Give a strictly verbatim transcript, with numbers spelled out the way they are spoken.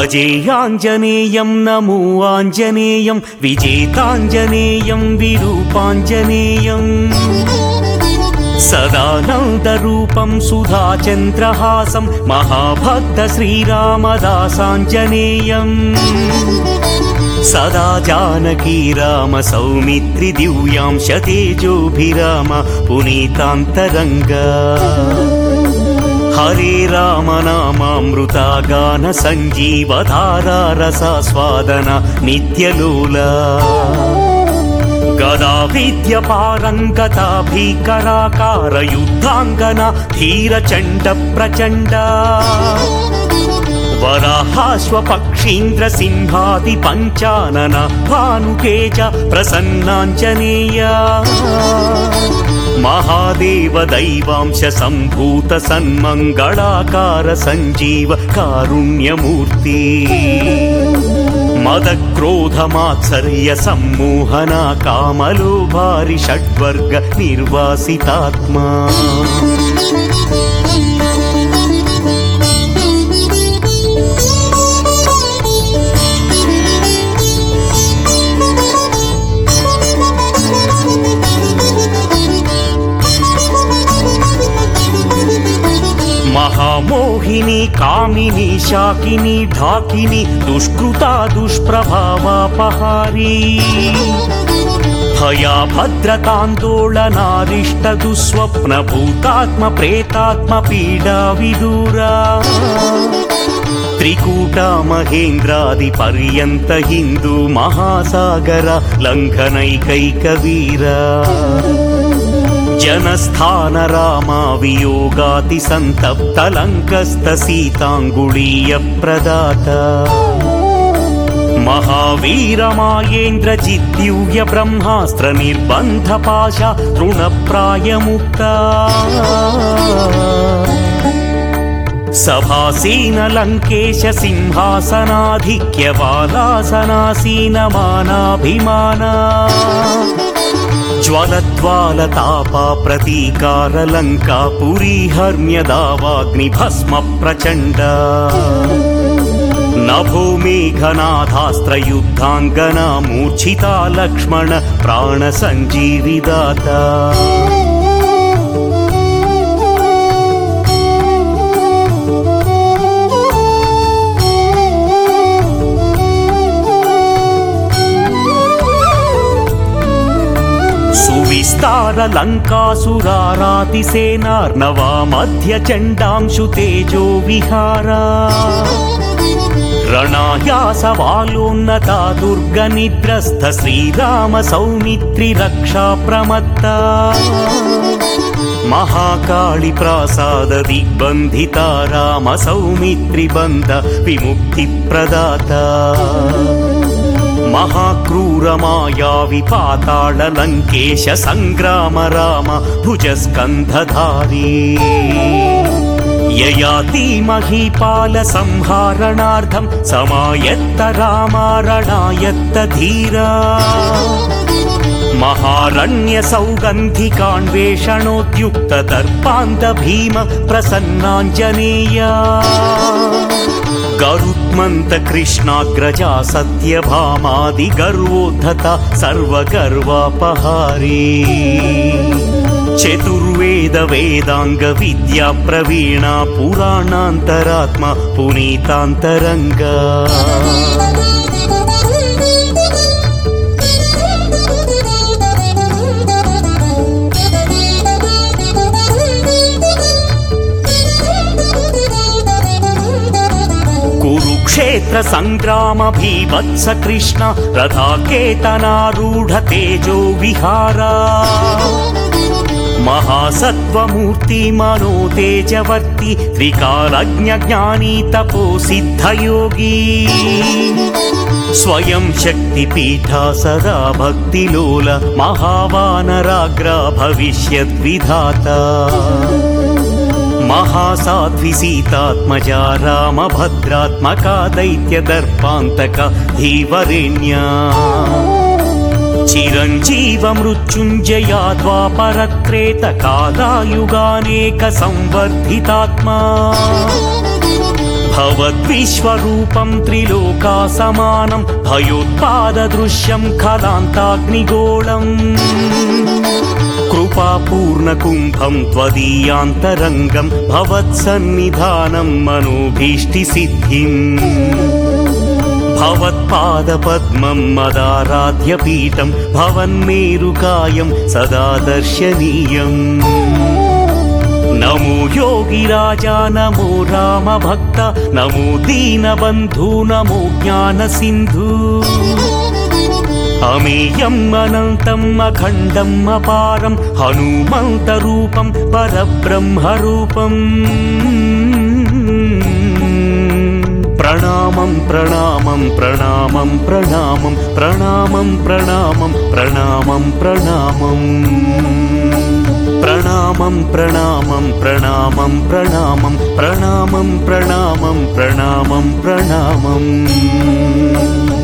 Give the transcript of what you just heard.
భజేయాంజనేయం నమో ఆంజనేయం విజేతాంజనేయం విరూపాంజనేయం సదానందరూపం సుధాచంద్రహాసం మహాభక్త శ్రీరామదాసాంజనేయం సదా జానకీ రామ సౌమిత్రి దివ్యాంశ తేజోభిరామ పునీతాంతరంగా హరే రామ నామామృత గాన సంజీవధారా రసాస్వాదన నిత్యలోలా గదా విద్య పారంగత భీకరాకార యుద్ధాంగన ధీర చండ ప్రచండ వరాహాశ్వ పక్షీంద్ర సింహాది పంచానన భానుతేజ ప్రసన్నాంజనేయ మహాదేవ దైవాంశ సంభూత సన్మంగళాకార సంజీవ కారుణ్యమూర్తి మద క్రోధ మాత్సర్య సమ్మోహన కామలోభారి షడ్వర్గ నిర్వాసితాత్మా మహామోహిని కామిని శాకిని ఢాకిని దుష్కృత దుష్ప్రభావాపహారీ భయాభద్రతాందోళనారిష్ట దుస్వప్న భూతాత్మ ప్రేతాత్మ పీడా విదూరా త్రికూట మహేంద్రాది పర్యంత హిందూ మహాసాగర లంఘనైకైక వీరా జనస్థాన రామా వియోగాతి సంతప్త లంకస్త సీతాంగుళీయ ప్రదాత మహావీర మాయేంద్ర జిద్దివ్య బ్రహ్మాస్త్ర నిర్బంధ పాశ తృణప్రాయముక్త సభాసీన లంకేశ సింహాసనాధిక్య బాలాసనాసీన మానాభిమానా జ్వలద్వాల తాపా ప్రతీకార లంకా పురీ హర్మ్య దావాగ్ని భస్మ ప్రచండ నభో మేఘనాథాస్త్ర యుద్ధాంగనా మూర్ఛితా లక్ష్మణ ప్రాణ సంజీవిదాత విస్తార లంకాసురారాతి సేనార్ణవా మధ్య చండాంశు తేజో విహారా రణాయాసవాలోన్నత దుర్గ నిద్రస్థ శ్రీరామ సౌమిత్రి రక్షా ప్రమత్త మహాకాళి ప్రాసాద దిగ్బంధిత రామ సౌమిత్రి బంధ విముక్తి ప్రదాత మహాక్రూర మాయావి పాతాళ లంకేశ సంగ్రామ రామ భుజస్కంధధారీ యయాతి మహీపాల సంహారణార్థం సమాయత్త రామారణాయత్త ధీరా మహారణ్య సౌగంధికాన్వేషణోద్యుక్త దర్పాంత భీమ ప్రసన్నాంజనేయ గరుత్మంత కృష్ణాగ్రజా సత్యభామాది గర్వోద్ధత సర్వగర్వాపహారీ చతుర్వేద వేదాంగ విద్యా ప్రవీణ పురాణాంతరాత్మ పునీతాంతరంగా కురుక్షేత్ర సంగ్రామ భీభత్స కృష్ణ రథాకేతనారూఢ తేజో విహారా మహాసత్వమూర్తి మనో తేజవర్తి త్రికాలజ్ఞ జ్ఞానీ తపో సిద్ధయోగి స్వయం శక్తి పీఠ సదా భక్తిలోల మహావానరాగ్ర భవిష్యద్విధాత మహాసాధ్వి సీతాత్మజా రామ భద్రాత్మకా దైత్య దర్పాంతక ధీవరేణ్యా చిరంజీవ మృత్యుంజయా ద్వాపరత్రేత కాలాయుగానేక సంవర్ధితాత్మా భవద్విశ్వరూపం త్రిలోకాసమానం భయోత్పాదదృశ్యం ఖలాంతాగ్నిగోళం కృపాపూర్ణకుంభం త్వదీయాంతరంగం భవత్సన్నిధానం మనోభీష్టిసిద్ధిం భవత్పాదపద్మం మదారాధ్యపీఠం భవన్మేరుకాయం సదా దర్శనీయం నమో యోగిరాజా నమో రామభక్త నమో దీనబంధూ నమో జ్ఞానసింధు అమేయం అనంతం అఖండం అపారం హనుమంతరూపం పరబ్రహ్మరూపం ప్రణామం ప్రణామం ప్రణామం ప్రణామం ప్రణామం ప్రణామం ప్రణామం ప్రణామం ప్రణామం ప్రణామం ప్రణామం ప్రణామం ప్రణామం ప్రణామం ప్రణామం ప్రణామం